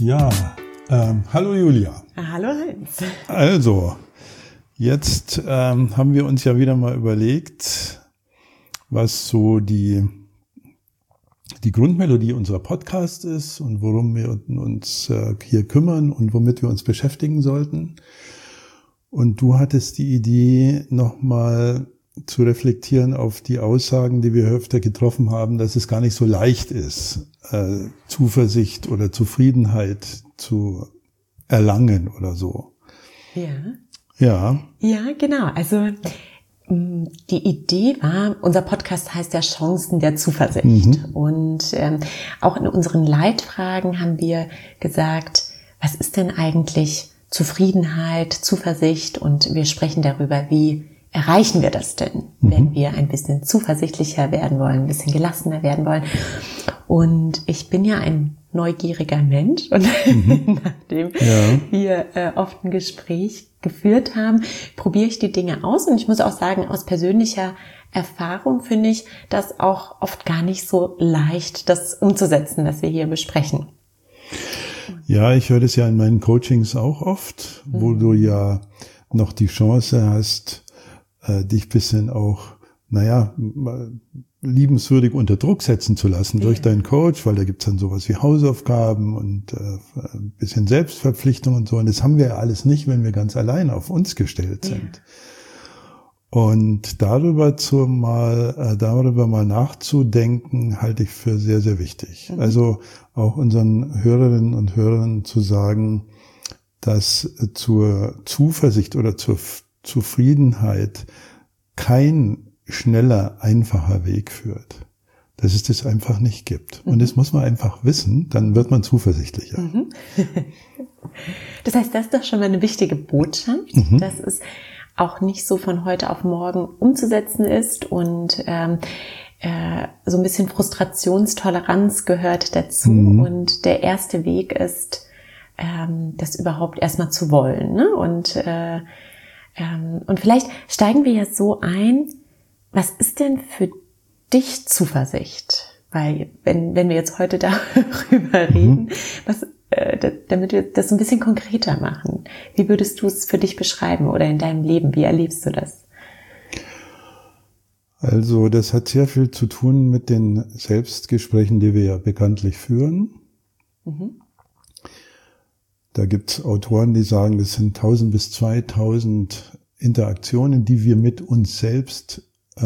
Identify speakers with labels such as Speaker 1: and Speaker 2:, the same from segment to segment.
Speaker 1: Ja, hallo Julia.
Speaker 2: Hallo Heinz.
Speaker 1: Also, jetzt haben wir uns ja wieder mal überlegt, was so die Grundmelodie unserer Podcast ist und worum wir uns hier kümmern und womit wir uns beschäftigen sollten. Und du hattest die Idee, nochmal zu reflektieren auf die Aussagen, die wir öfter getroffen haben, dass es gar nicht so leicht ist, Zuversicht oder Zufriedenheit zu erlangen oder so.
Speaker 2: Ja, genau. Also die Idee war, unser Podcast heißt ja Chancen der Zuversicht. Und auch in unseren Leitfragen haben wir gesagt, was ist denn eigentlich Zufriedenheit, Zuversicht? Und wir sprechen darüber, wie erreichen wir das denn, wenn wir ein bisschen zuversichtlicher werden wollen, ein bisschen gelassener werden wollen. Und ich bin ja ein neugieriger Mensch und nachdem wir oft ein Gespräch geführt haben, probiere ich die Dinge aus. Und ich muss auch sagen, aus persönlicher Erfahrung finde ich das auch oft gar nicht so leicht, das umzusetzen, was wir hier besprechen.
Speaker 1: Ja, ich höre das ja in meinen Coachings auch oft, wo du ja noch die Chance hast, dich bisschen auch, liebenswürdig unter Druck setzen zu lassen durch deinen Coach, weil da gibt's dann sowas wie Hausaufgaben und ein bisschen Selbstverpflichtung und so. Und das haben wir ja alles nicht, wenn wir ganz allein auf uns gestellt sind. Und darüber mal nachzudenken, halte ich für sehr, sehr wichtig. Also auch unseren Hörerinnen und Hörern zu sagen, dass zur Zuversicht oder zur Zufriedenheit kein schneller, einfacher Weg führt. Dass es das einfach nicht gibt. Und das muss man einfach wissen, dann wird man zuversichtlicher.
Speaker 2: Das heißt, das ist doch schon mal eine wichtige Botschaft, dass es auch nicht so von heute auf morgen umzusetzen ist und so ein bisschen Frustrationstoleranz gehört dazu. Und der erste Weg ist, das überhaupt erstmal zu wollen, ne? Und vielleicht steigen wir ja so ein, was ist denn für dich Zuversicht? Weil wenn wir jetzt heute darüber reden, damit wir das ein bisschen konkreter machen, wie würdest du es für dich beschreiben oder in deinem Leben, wie erlebst du das?
Speaker 1: Also das hat sehr viel zu tun mit den Selbstgesprächen, die wir ja bekanntlich führen. Da gibt's Autoren, die sagen, das sind 1000 bis 2000 Interaktionen, die wir mit uns selbst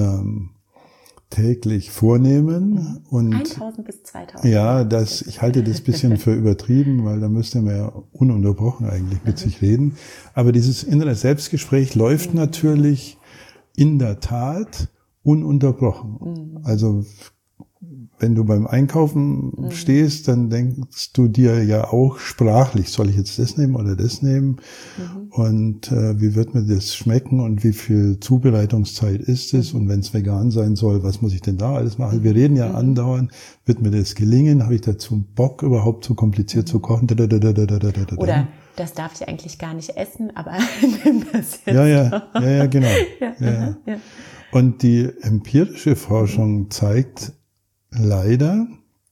Speaker 1: täglich vornehmen. Und
Speaker 2: 1000 bis 2000.
Speaker 1: Ja, ich halte das bisschen für übertrieben, weil da müsste man ja ununterbrochen eigentlich mit sich reden. Aber dieses innere Selbstgespräch läuft natürlich in der Tat ununterbrochen. Also wenn du beim Einkaufen stehst, dann denkst du dir ja auch sprachlich, soll ich jetzt das nehmen oder das nehmen? Und wie wird mir das schmecken und wie viel Zubereitungszeit ist es? Und wenn es vegan sein soll, was muss ich denn da alles machen? Wir reden ja andauernd, wird mir das gelingen? Habe ich dazu Bock, überhaupt so kompliziert zu kochen?
Speaker 2: Oder das darf ich eigentlich gar nicht essen, aber nimm das jetzt.
Speaker 1: Ja, genau. Ja. Und die empirische Forschung zeigt leider,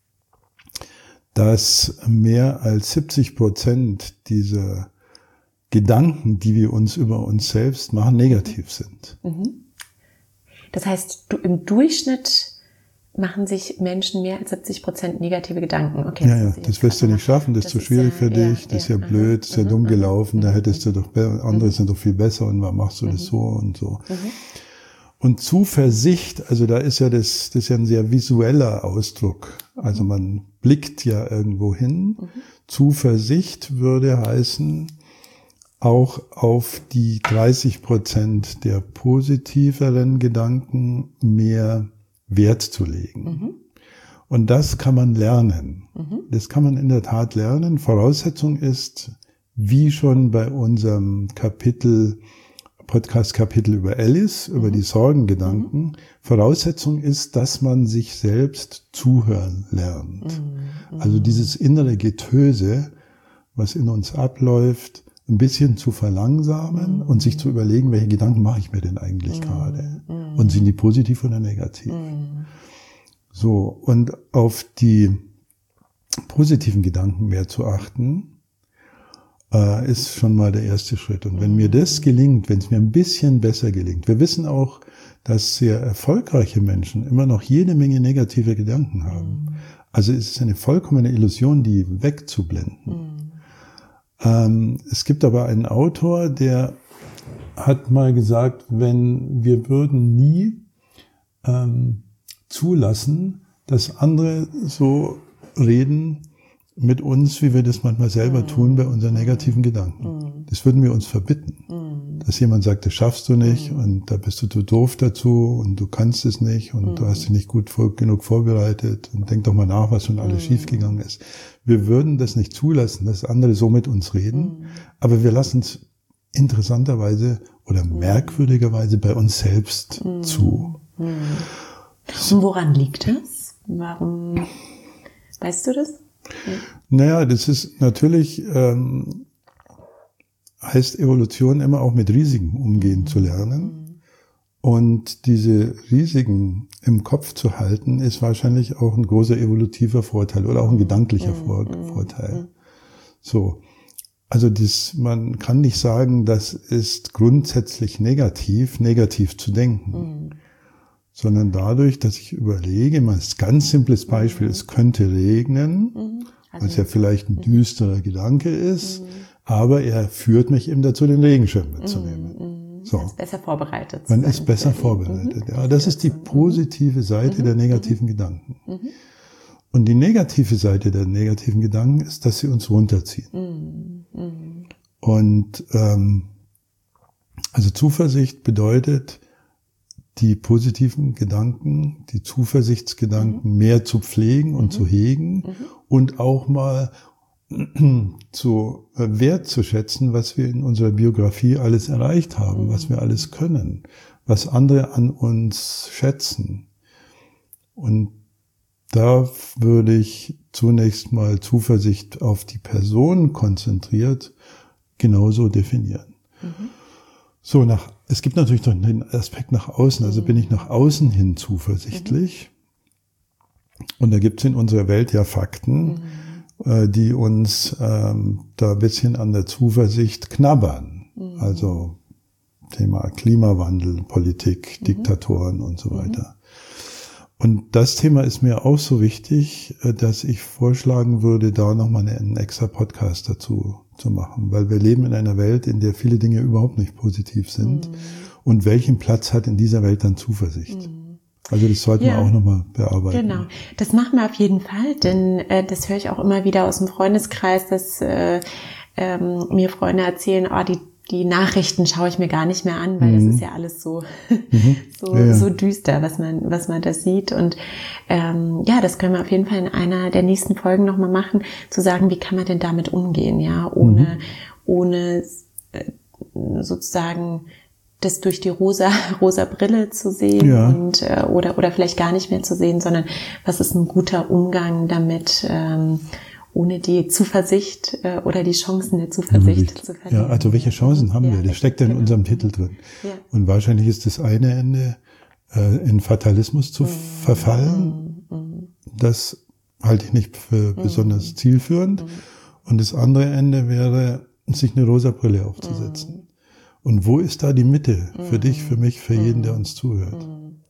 Speaker 1: dass mehr als 70% dieser Gedanken, die wir uns über uns selbst machen, negativ sind.
Speaker 2: Das heißt, im Durchschnitt machen sich Menschen mehr als 70% negative Gedanken. Okay,
Speaker 1: Ja, das wirst du nicht schaffen, das ist zu schwierig für dich, das ist ja blöd, das ist ja dumm gelaufen, da hättest du doch, andere sind doch viel besser und warum machst du das so und so. Und Zuversicht, also da ist ja das ist ja ein sehr visueller Ausdruck. Also man blickt ja irgendwo hin. Zuversicht würde heißen, auch auf die 30% der positiveren Gedanken mehr Wert zu legen. Und das kann man lernen. Das kann man in der Tat lernen. Voraussetzung ist, wie schon bei unserem Podcast-Kapitel über Alice, über die Sorgengedanken. Voraussetzung ist, dass man sich selbst zuhören lernt. Also dieses innere Getöse, was in uns abläuft, ein bisschen zu verlangsamen und sich zu überlegen, welche Gedanken mache ich mir denn eigentlich gerade? Und sind die positiv oder negativ? So, und auf die positiven Gedanken mehr zu achten, ist schon mal der erste Schritt. Und wenn mir das gelingt, wenn es mir ein bisschen besser gelingt, wir wissen auch, dass sehr erfolgreiche Menschen immer noch jede Menge negative Gedanken haben. Also es ist eine vollkommene Illusion, die wegzublenden. Es gibt aber einen Autor, der hat mal gesagt, wenn wir würden nie zulassen, dass andere so reden mit uns, wie wir das manchmal selber tun bei unseren negativen Gedanken. Das würden wir uns verbitten. Dass jemand sagt, das schaffst du nicht und da bist du zu doof dazu und du kannst es nicht und du hast dich nicht gut genug vorbereitet und denk doch mal nach, was schon alles schiefgegangen ist. Wir würden das nicht zulassen, dass andere so mit uns reden, aber wir lassen es interessanterweise oder merkwürdigerweise bei uns selbst zu.
Speaker 2: Und woran liegt das? Warum? Weißt du das?
Speaker 1: Naja, das ist natürlich, heißt Evolution immer auch mit Risiken umgehen zu lernen. Und diese Risiken im Kopf zu halten, ist wahrscheinlich auch ein großer evolutiver Vorteil oder auch ein gedanklicher Vorteil. So. Also man kann nicht sagen, das ist grundsätzlich negativ zu denken. Sondern dadurch, dass ich überlege, mal ein ganz simples Beispiel, es könnte regnen, was ja vielleicht ein düsterer Gedanke ist, aber er führt mich eben dazu, den Regenschirm mitzunehmen.
Speaker 2: So. Man ist besser vorbereitet.
Speaker 1: Man ist besser vorbereitet. Ja, das ist die positive Seite der negativen Gedanken. Und die negative Seite der negativen Gedanken ist, dass sie uns runterziehen. Und also Zuversicht bedeutet, die positiven Gedanken, die Zuversichtsgedanken mehr zu pflegen und zu hegen und auch mal zu wertzuschätzen, was wir in unserer Biografie alles erreicht haben, was wir alles können, was andere an uns schätzen. Und da würde ich zunächst mal Zuversicht auf die Person konzentriert genauso definieren. So, es gibt natürlich noch den Aspekt nach außen, also bin ich nach außen hin zuversichtlich. Und da gibt es in unserer Welt ja Fakten, die uns da ein bisschen an der Zuversicht knabbern. Also Thema Klimawandel, Politik, Diktatoren und so weiter. Und das Thema ist mir auch so wichtig, dass ich vorschlagen würde, da nochmal einen extra Podcast dazu zu machen, weil wir leben in einer Welt, in der viele Dinge überhaupt nicht positiv sind. Und welchen Platz hat in dieser Welt dann Zuversicht? Also das sollten wir auch nochmal bearbeiten.
Speaker 2: Genau, das machen wir auf jeden Fall, denn das höre ich auch immer wieder aus dem Freundeskreis, dass mir Freunde erzählen, die Nachrichten schaue ich mir gar nicht mehr an, weil das ist ja alles so so düster, was man da sieht. Und das können wir auf jeden Fall in einer der nächsten Folgen nochmal machen, zu sagen, wie kann man denn damit umgehen, ja, ohne sozusagen das durch die rosa Brille zu sehen und oder vielleicht gar nicht mehr zu sehen, sondern was ist ein guter Umgang damit, ohne die Zuversicht oder die Chancen der Zuversicht zu verlieren.
Speaker 1: Ja, also welche Chancen haben wir? Das steckt ja in unserem Titel drin. Ja. Und wahrscheinlich ist das eine Ende, in Fatalismus zu verfallen. Das halte ich nicht für besonders zielführend. Und das andere Ende wäre, sich eine rosa Brille aufzusetzen. Und wo ist da die Mitte? Für dich, für mich, für jeden, der uns zuhört.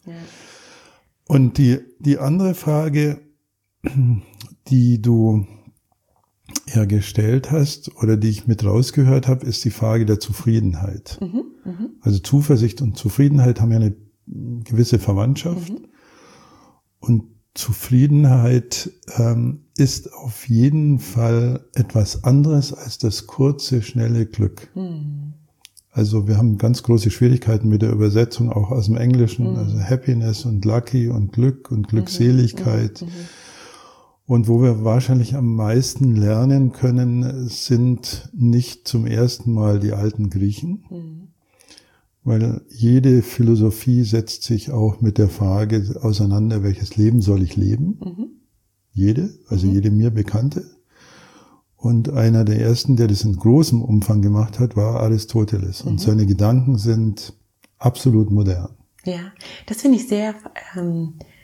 Speaker 1: Und die andere Frage, die du ja gestellt hast oder die ich mit rausgehört habe, ist die Frage der Zufriedenheit. Also Zuversicht und Zufriedenheit haben ja eine gewisse Verwandtschaft. Und Zufriedenheit ist auf jeden Fall etwas anderes als das kurze, schnelle Glück. Also wir haben ganz große Schwierigkeiten mit der Übersetzung auch aus dem Englischen, also Happiness und Lucky und Glück und Glückseligkeit. Und wo wir wahrscheinlich am meisten lernen können, sind nicht zum ersten Mal die alten Griechen, weil jede Philosophie setzt sich auch mit der Frage auseinander, welches Leben soll ich leben? Jede mir Bekannte. Und einer der ersten, der das in großem Umfang gemacht hat, war Aristoteles. Und seine Gedanken sind absolut modern.
Speaker 2: Ja, das finde ich sehr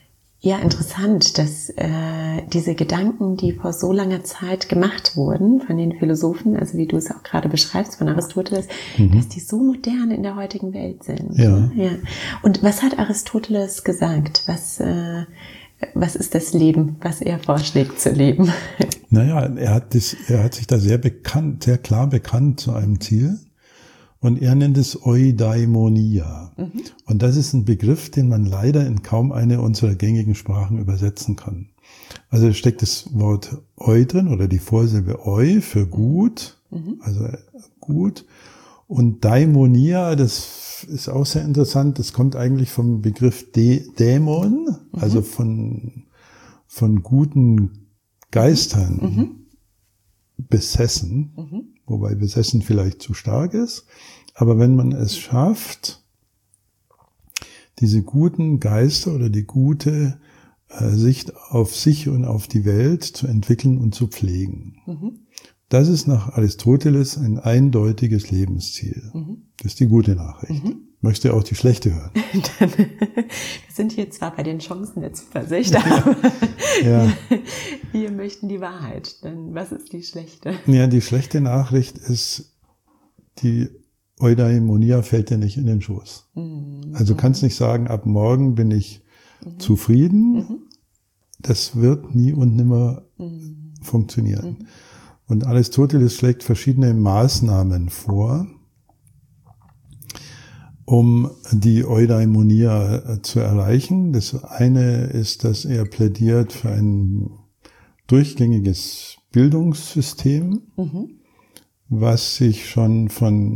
Speaker 2: Ja, interessant, dass diese Gedanken, die vor so langer Zeit gemacht wurden von den Philosophen, also wie du es auch gerade beschreibst von Aristoteles, dass die so modern in der heutigen Welt sind.
Speaker 1: Ja.
Speaker 2: Ja. Und was hat Aristoteles gesagt? Was ist das Leben, was er vorschlägt zu leben?
Speaker 1: Naja, er hat sich da sehr klar bekannt zu einem Ziel. Und er nennt es Eudaimonia. Und das ist ein Begriff, den man leider in kaum eine unserer gängigen Sprachen übersetzen kann. Also da steckt das Wort Eu drin oder die Vorsilbe Eu für gut, also gut. Und Daimonia, das ist auch sehr interessant, das kommt eigentlich vom Begriff Dämon, also von guten Geistern besessen. Wobei besessen vielleicht zu stark ist. Aber wenn man es schafft, diese guten Geister oder die gute Sicht auf sich und auf die Welt zu entwickeln und zu pflegen. Das ist nach Aristoteles ein eindeutiges Lebensziel. Das ist die gute Nachricht. Möchtest du auch die schlechte hören?
Speaker 2: Wir sind hier zwar bei den Chancen der Zuversicht, aber wir möchten die Wahrheit. Denn was ist die schlechte?
Speaker 1: Ja, die schlechte Nachricht ist, die Eudaimonia fällt dir nicht in den Schoß. Also du kannst nicht sagen, ab morgen bin ich zufrieden. Das wird nie und nimmer funktionieren. Und Aristoteles schlägt verschiedene Maßnahmen vor, um die Eudaimonia zu erreichen. Das eine ist, dass er plädiert für ein durchgängiges Bildungssystem, was sich schon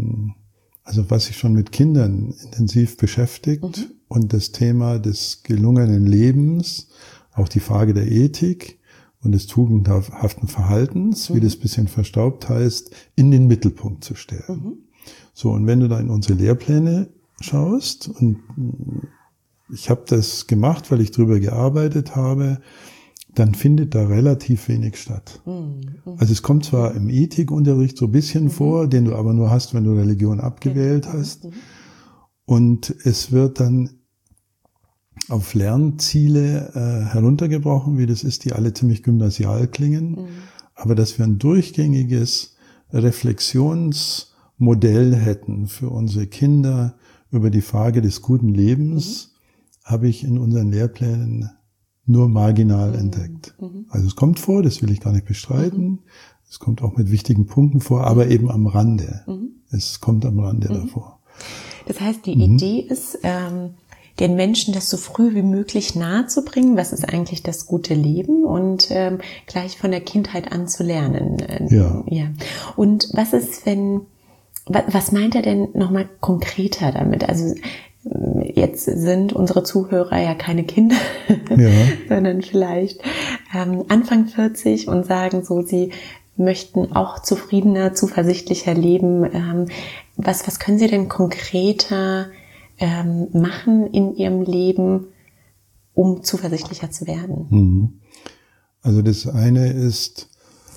Speaker 1: mit Kindern intensiv beschäftigt und das Thema des gelungenen Lebens, auch die Frage der Ethik und des tugendhaften Verhaltens, wie das bisschen verstaubt heißt, in den Mittelpunkt zu stellen. So, und wenn du da in unsere Lehrpläne schaust, und ich habe das gemacht, weil ich drüber gearbeitet habe, dann findet da relativ wenig statt. Also es kommt zwar im Ethikunterricht so ein bisschen vor, den du aber nur hast, wenn du Religion abgewählt hast. Und es wird dann auf Lernziele heruntergebrochen, wie das ist, die alle ziemlich gymnasial klingen. Aber dass wir ein durchgängiges Reflexionsmodell hätten für unsere Kinder über die Frage des guten Lebens, habe ich in unseren Lehrplänen nur marginal entdeckt. Also es kommt vor, das will ich gar nicht bestreiten. Es kommt auch mit wichtigen Punkten vor, aber eben am Rande. Es kommt am Rande davor.
Speaker 2: Das heißt, die Idee ist, den Menschen das so früh wie möglich nahezubringen, was ist eigentlich das gute Leben und gleich von der Kindheit an zu lernen. Ja. Und was ist, was meint er denn nochmal konkreter damit? Also jetzt sind unsere Zuhörer ja keine Kinder, sondern vielleicht Anfang 40 und sagen so, sie möchten auch zufriedener, zuversichtlicher leben. Was können sie denn konkreter machen in ihrem Leben, um zuversichtlicher zu werden?
Speaker 1: Also das eine ist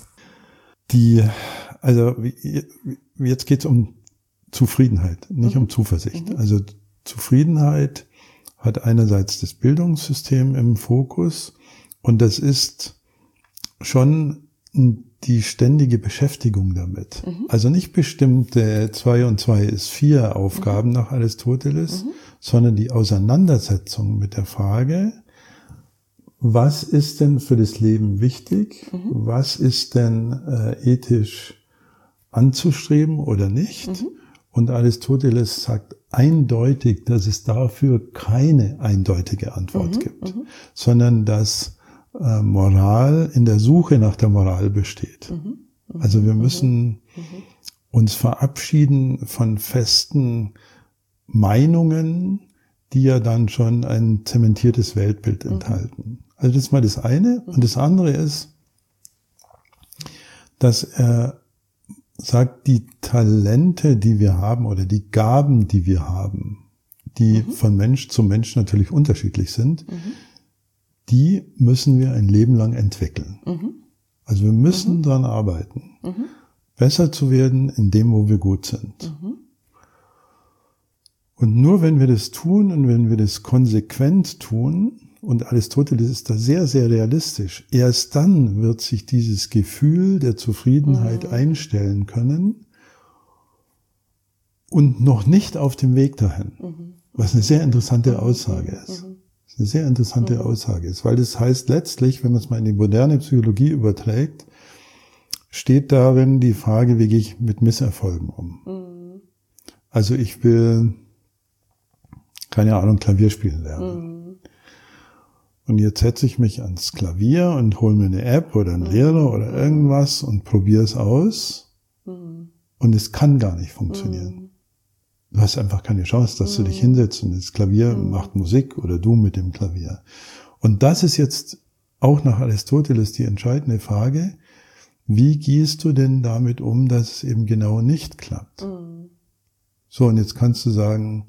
Speaker 1: jetzt geht es um Zufriedenheit, nicht um Zuversicht. Also Zufriedenheit hat einerseits das Bildungssystem im Fokus und das ist schon die ständige Beschäftigung damit. Also nicht bestimmte 2 und 2 ist 4 Aufgaben nach Aristoteles, sondern die Auseinandersetzung mit der Frage, was ist denn für das Leben wichtig? Was ist denn ethisch anzustreben oder nicht? Und Aristoteles sagt eindeutig, dass es dafür keine eindeutige Antwort gibt, sondern dass Moral in der Suche nach der Moral besteht. Also wir müssen uns verabschieden von festen Meinungen, die ja dann schon ein zementiertes Weltbild enthalten. Also das ist mal das eine. Und das andere ist, dass er sagt, die Talente, die wir haben oder die Gaben, die wir haben, die von Mensch zu Mensch natürlich unterschiedlich sind, die müssen wir ein Leben lang entwickeln. Also wir müssen daran arbeiten, besser zu werden in dem, wo wir gut sind. Und nur wenn wir das tun und wenn wir das konsequent tun, und Aristoteles ist da sehr, sehr realistisch, erst dann wird sich dieses Gefühl der Zufriedenheit einstellen können und noch nicht auf dem Weg dahin. Was eine sehr interessante Aussage ist. Eine sehr interessante Aussage ist, weil das heißt letztlich, wenn man es mal in die moderne Psychologie überträgt, steht darin die Frage, wie gehe ich mit Misserfolgen um? Also ich will, keine Ahnung, Klavier spielen lernen. Und jetzt setze ich mich ans Klavier und hole mir eine App oder einen Lehrer oder irgendwas und probiere es aus. Und es kann gar nicht funktionieren. Du hast einfach keine Chance, dass du dich hinsetzt und das Klavier macht Musik oder du mit dem Klavier. Und das ist jetzt auch nach Aristoteles die entscheidende Frage. Wie gehst du denn damit um, dass es eben genau nicht klappt? So, und jetzt kannst du sagen,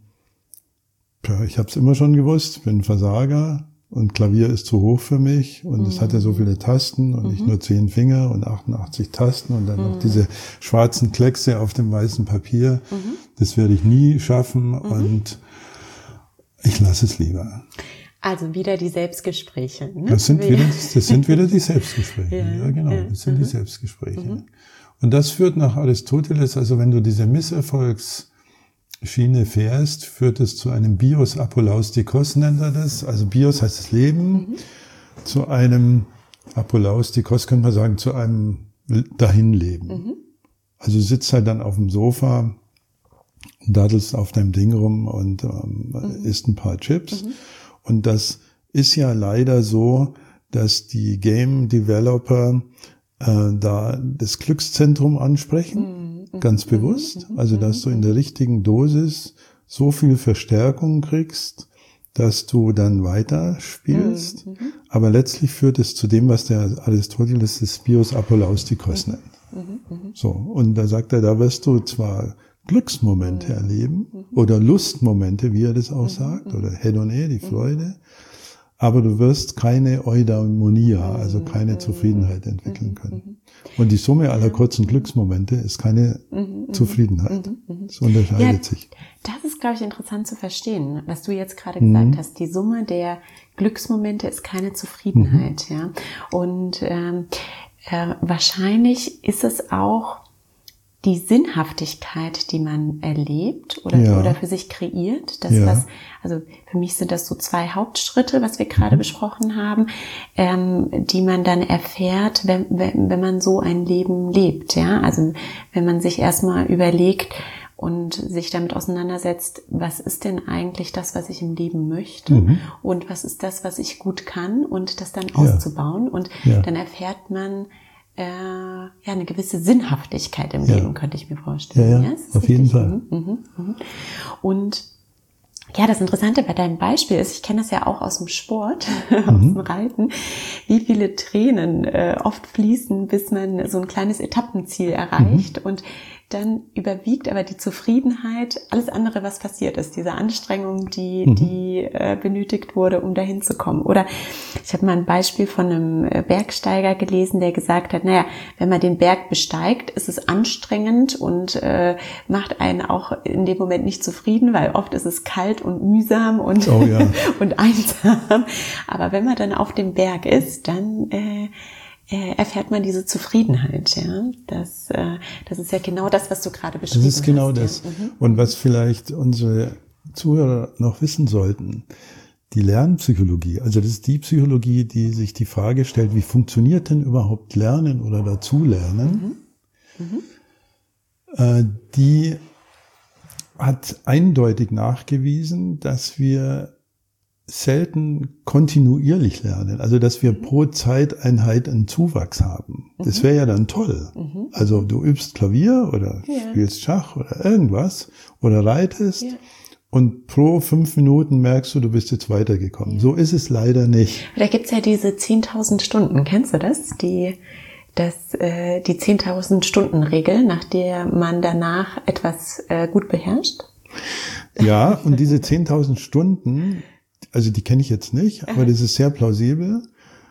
Speaker 1: ich habe es immer schon gewusst, bin ein Versager und Klavier ist zu hoch für mich und es hat ja so viele Tasten und ich nur 10 Finger und 88 Tasten und dann noch diese schwarzen Kleckse auf dem weißen Papier. Das werde ich nie schaffen und ich lasse es lieber.
Speaker 2: Also wieder die Selbstgespräche. Ne?
Speaker 1: Das sind wieder die Selbstgespräche. Ja, genau. Das sind die Selbstgespräche. Und das führt nach Aristoteles, also wenn du diese Misserfolgsschiene fährst, führt es zu einem Bios Apolaustikos, nennt er das. Also Bios heißt das Leben. Zu einem Apolaustikos könnte man sagen, zu einem Dahinleben. Also du sitzt halt dann auf dem Sofa, daddelst auf deinem Ding rum und isst ein paar Chips. Und das ist ja leider so, dass die Game Developer da das Glückszentrum ansprechen, ganz bewusst. Also dass du in der richtigen Dosis so viel Verstärkung kriegst, dass du dann weiter spielst. Aber letztlich führt es zu dem, was der Aristoteles das Bios Apolaustikos nennt. So, und da sagt er, da wirst du zwar Glücksmomente erleben oder Lustmomente, wie er das auch sagt, oder Hedone, die Freude, aber du wirst keine Eudaimonia, also keine Zufriedenheit entwickeln können. Und die Summe aller kurzen Glücksmomente ist keine Zufriedenheit. Das unterscheidet sich.
Speaker 2: Das ist, glaube ich, interessant zu verstehen, was du jetzt gerade gesagt hast. Die Summe der Glücksmomente ist keine Zufriedenheit. Ja. Und wahrscheinlich ist es auch die Sinnhaftigkeit, die man erlebt oder für sich kreiert, also für mich sind das so 2 Hauptschritte, was wir gerade besprochen haben, die man dann erfährt, wenn man so ein Leben lebt, ja, also wenn man sich erstmal überlegt und sich damit auseinandersetzt, was ist denn eigentlich das, was ich im Leben möchte und was ist das, was ich gut kann und das dann auszubauen und dann erfährt man eine gewisse Sinnhaftigkeit im Leben, könnte ich mir vorstellen.
Speaker 1: Ja, auf jeden Fall.
Speaker 2: Und ja, das Interessante bei deinem Beispiel ist, ich kenne das ja auch aus dem Sport, aus dem Reiten, wie viele Tränen oft fließen, bis man so ein kleines Etappenziel erreicht und dann überwiegt aber die Zufriedenheit, alles andere, was passiert ist, diese Anstrengung, die benötigt wurde, um dahin zu kommen. Oder ich habe mal ein Beispiel von einem Bergsteiger gelesen, der gesagt hat, wenn man den Berg besteigt, ist es anstrengend und macht einen auch in dem Moment nicht zufrieden, weil oft ist es kalt und mühsam und, und einsam. Aber wenn man dann auf dem Berg ist, dann erfährt man diese Zufriedenheit, ja. Das ist ja genau das, was du gerade beschrieben hast. Das ist genau das.
Speaker 1: Und was vielleicht unsere Zuhörer noch wissen sollten, die Lernpsychologie, also das ist die Psychologie, die sich die Frage stellt, wie funktioniert denn überhaupt Lernen oder Dazulernen? Die hat eindeutig nachgewiesen, dass wir selten kontinuierlich lernen, also dass wir pro Zeiteinheit einen Zuwachs haben. Das wäre ja dann toll. Also du übst Klavier oder spielst Schach oder irgendwas oder reitest und pro 5 Minuten merkst du bist jetzt weitergekommen. So ist es leider nicht.
Speaker 2: Da gibt's ja diese 10.000 Stunden, kennst du das? Die 10.000 Stunden Regel, nach der man danach etwas gut beherrscht?
Speaker 1: Ja, und diese 10.000 Stunden, also die kenne ich jetzt nicht, aber das ist sehr plausibel.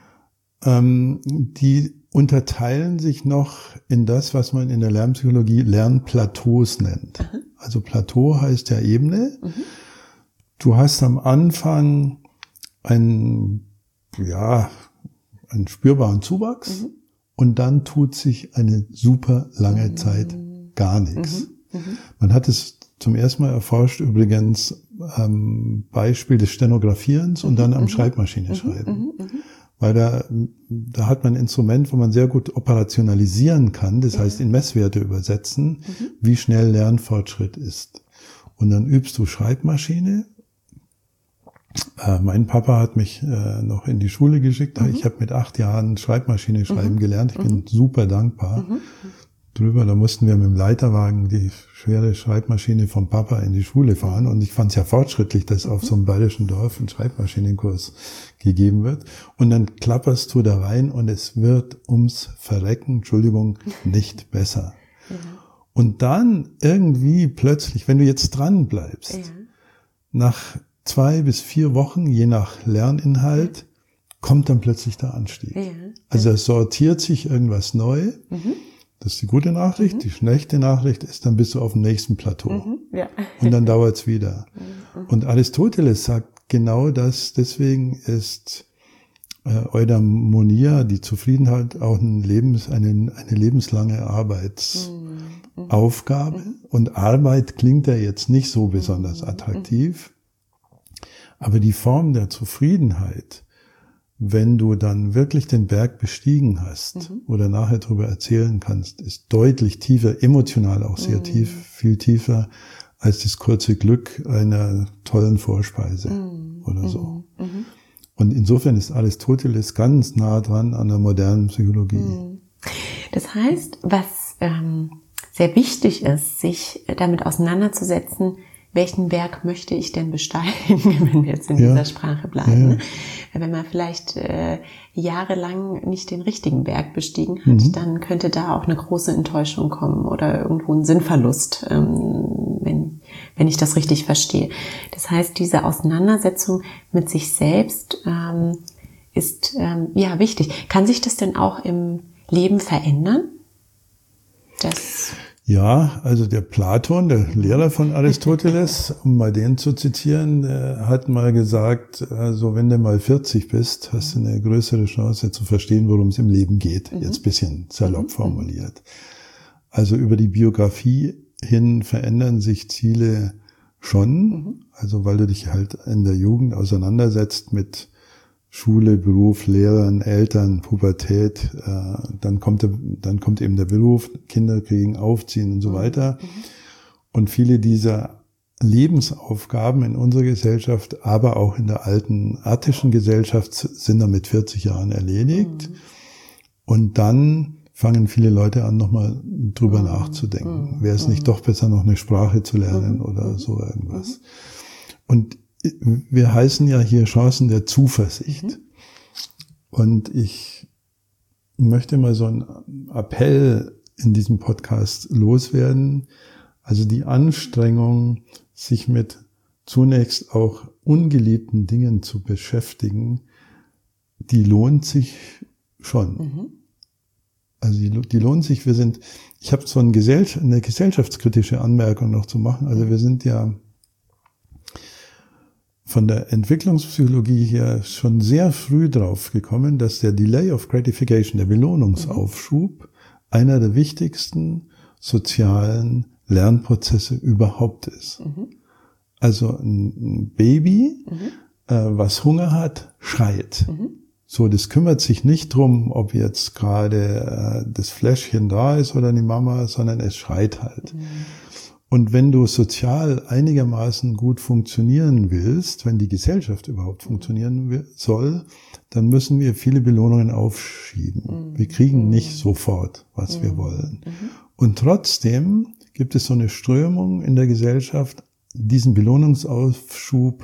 Speaker 1: Die unterteilen sich noch in das, was man in der Lernpsychologie Lernplateaus nennt. Also Plateau heißt ja Ebene. Du hast am Anfang einen spürbaren Zuwachs und dann tut sich eine super lange Zeit gar nichts. Man hat es zum ersten Mal erforscht, übrigens am Beispiel des Stenografierens und dann am Schreibmaschine schreiben. Weil da hat man ein Instrument, wo man sehr gut operationalisieren kann, das heißt in Messwerte übersetzen, wie schnell Lernfortschritt ist. Und dann übst du Schreibmaschine. Mein Papa hat mich noch in die Schule geschickt. Ich habe mit 8 Jahren Schreibmaschine schreiben gelernt. Ich bin super dankbar drüber. Da mussten wir mit dem Leiterwagen die schwere Schreibmaschine vom Papa in die Schule fahren. Und ich fand es ja fortschrittlich, dass auf so einem bayerischen Dorf ein Schreibmaschinenkurs gegeben wird. Und dann klapperst du da rein und es wird ums Verrecken, nicht besser. Und dann irgendwie plötzlich, wenn du jetzt dran bleibst, nach 2 bis 4 Wochen, je nach Lerninhalt, kommt dann plötzlich der Anstieg. Also es sortiert sich irgendwas neu. Das ist die gute Nachricht. Die schlechte Nachricht ist, dann bist du auf dem nächsten Plateau. Und dann dauert's wieder. Und Aristoteles sagt genau das. Deswegen ist Eudaimonia, die Zufriedenheit, auch eine lebenslange Arbeitsaufgabe. Und Arbeit klingt ja jetzt nicht so besonders attraktiv. Aber die Form der Zufriedenheit, wenn du dann wirklich den Berg bestiegen hast oder nachher darüber erzählen kannst, ist deutlich tiefer, emotional auch sehr tief, viel tiefer als das kurze Glück einer tollen Vorspeise oder so. Und insofern ist Aristoteles ganz nah dran an der modernen Psychologie.
Speaker 2: Das heißt, was sehr wichtig ist, sich damit auseinanderzusetzen, welchen Berg möchte ich denn besteigen, wenn wir jetzt in dieser Sprache bleiben. Wenn man vielleicht jahrelang nicht den richtigen Berg bestiegen hat, dann könnte da auch eine große Enttäuschung kommen oder irgendwo ein Sinnverlust, wenn ich das richtig verstehe. Das heißt, diese Auseinandersetzung mit sich selbst ist wichtig. Kann sich das denn auch im Leben verändern?
Speaker 1: Ja, also der Platon, der Lehrer von Aristoteles, um mal den zu zitieren, hat mal gesagt, also wenn du mal 40 bist, hast du eine größere Chance zu verstehen, worum es im Leben geht. Jetzt ein bisschen salopp formuliert. Also über die Biografie hin verändern sich Ziele schon, also weil du dich halt in der Jugend auseinandersetzt mit Schule, Beruf, Lehrern, Eltern, Pubertät, dann kommt eben der Beruf, Kinder kriegen, aufziehen und so weiter. Und viele dieser Lebensaufgaben in unserer Gesellschaft, aber auch in der alten attischen Gesellschaft sind dann mit 40 Jahren erledigt. Und dann fangen viele Leute an, nochmal drüber nachzudenken. Wäre es nicht doch besser, noch eine Sprache zu lernen oder so irgendwas? Und wir heißen ja hier Chancen der Zuversicht. Und ich möchte mal so einen Appell in diesem Podcast loswerden. Also die Anstrengung, sich mit zunächst auch ungeliebten Dingen zu beschäftigen, die lohnt sich schon. Also die lohnt sich. Ich habe so eine gesellschaftskritische Anmerkung noch zu machen. Also wir sind ja von der Entwicklungspsychologie her schon sehr früh drauf gekommen, dass der Delay of Gratification, der Belohnungsaufschub, einer der wichtigsten sozialen Lernprozesse überhaupt ist. Also ein Baby, was Hunger hat, schreit. So, das kümmert sich nicht drum, ob jetzt gerade das Fläschchen da ist oder die Mama, sondern es schreit halt. Und wenn du sozial einigermaßen gut funktionieren willst, wenn die Gesellschaft überhaupt funktionieren soll, dann müssen wir viele Belohnungen aufschieben. Wir kriegen nicht sofort, was wir wollen. Und trotzdem gibt es so eine Strömung in der Gesellschaft, diesen Belohnungsaufschub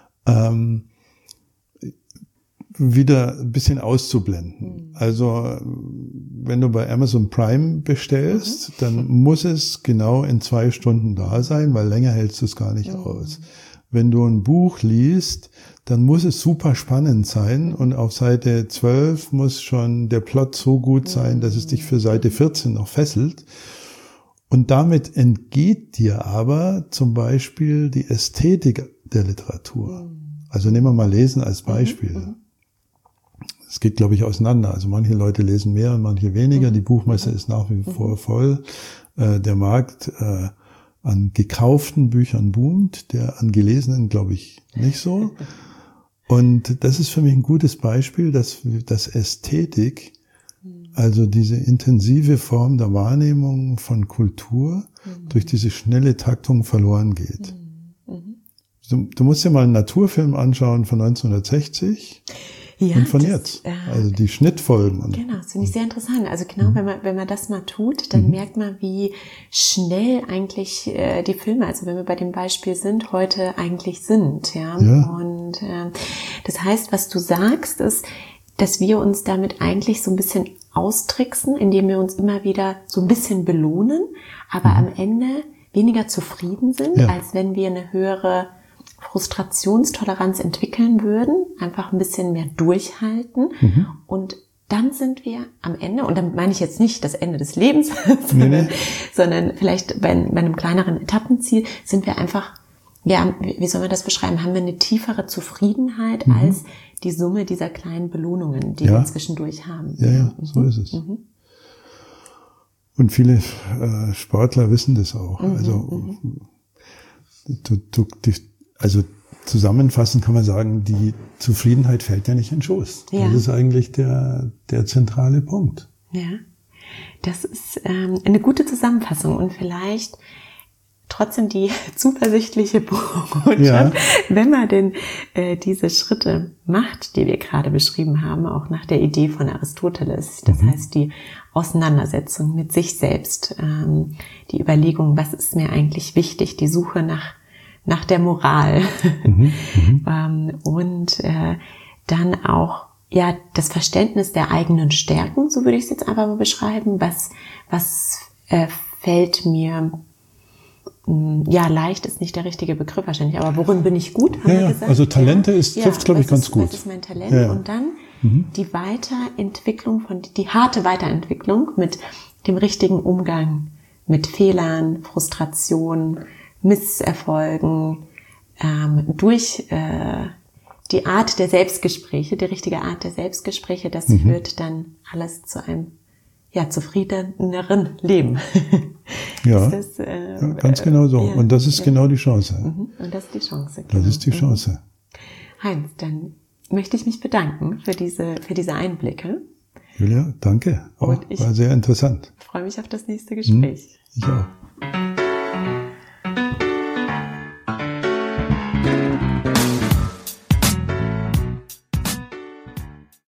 Speaker 1: wieder ein bisschen auszublenden. Also wenn du bei Amazon Prime bestellst, dann muss es genau in 2 Stunden da sein, weil länger hältst du es gar nicht aus. Wenn du ein Buch liest, dann muss es super spannend sein und auf Seite 12 muss schon der Plot so gut sein, dass es dich für Seite 14 noch fesselt. Und damit entgeht dir aber zum Beispiel die Ästhetik der Literatur. Also nehmen wir mal Lesen als Beispiel. Es geht, glaube ich, auseinander. Also manche Leute lesen mehr und manche weniger. Die Buchmesse ist nach wie vor voll. Der Markt an gekauften Büchern boomt, der an gelesenen, glaube ich, nicht so. Und das ist für mich ein gutes Beispiel, dass Ästhetik, also diese intensive Form der Wahrnehmung von Kultur, durch diese schnelle Taktung verloren geht. Du musst dir mal einen Naturfilm anschauen von 1960 und von jetzt. Also die Schnittfolgen.
Speaker 2: Genau, das finde ich sehr interessant. Also genau, wenn man das mal tut, dann merkt man, wie schnell eigentlich die Filme, also wenn wir bei dem Beispiel sind, heute eigentlich sind. Ja. Und das heißt, was du sagst, ist, dass wir uns damit eigentlich so ein bisschen austricksen, indem wir uns immer wieder so ein bisschen belohnen, aber am Ende weniger zufrieden sind, als wenn wir eine höhere Frustrationstoleranz entwickeln würden, einfach ein bisschen mehr durchhalten und dann sind wir am Ende, und damit meine ich jetzt nicht das Ende des Lebens, sondern vielleicht bei einem kleineren Etappenziel sind wir einfach, ja, wie soll man das beschreiben, haben wir eine tiefere Zufriedenheit als die Summe dieser kleinen Belohnungen, die wir zwischendurch haben.
Speaker 1: Ja, so ist es. Und viele Sportler wissen das auch. Also zusammenfassend kann man sagen, die Zufriedenheit fällt ja nicht in den Schoß. Das ist eigentlich der zentrale Punkt.
Speaker 2: Ja, das ist eine gute Zusammenfassung und vielleicht trotzdem die zuversichtliche Botschaft, wenn man denn diese Schritte macht, die wir gerade beschrieben haben, auch nach der Idee von Aristoteles. Das heißt, die Auseinandersetzung mit sich selbst, die Überlegung, was ist mir eigentlich wichtig, die Suche nach der Moral und dann auch das Verständnis der eigenen Stärken, so würde ich es jetzt einfach mal beschreiben, was fällt mir leicht ist nicht der richtige Begriff wahrscheinlich, aber worin bin ich gut, haben wir gesagt.
Speaker 1: Also Talente trifft, glaube ich, ganz gut.
Speaker 2: Das ist mein Talent und dann die Weiterentwicklung die harte Weiterentwicklung mit dem richtigen Umgang mit Fehlern, Frustration, Misserfolgen, durch die Art der Selbstgespräche, die richtige Art der Selbstgespräche, das führt dann alles zu einem zufriedeneren Leben.
Speaker 1: Ja, ganz genau so. Und das ist genau die Chance.
Speaker 2: Und das ist die Chance.
Speaker 1: Genau. Das ist die Chance.
Speaker 2: Heinz, dann möchte ich mich bedanken für diese Einblicke.
Speaker 1: Julia, danke. War sehr interessant.
Speaker 2: Ich freue mich auf das nächste Gespräch.
Speaker 1: Ich auch.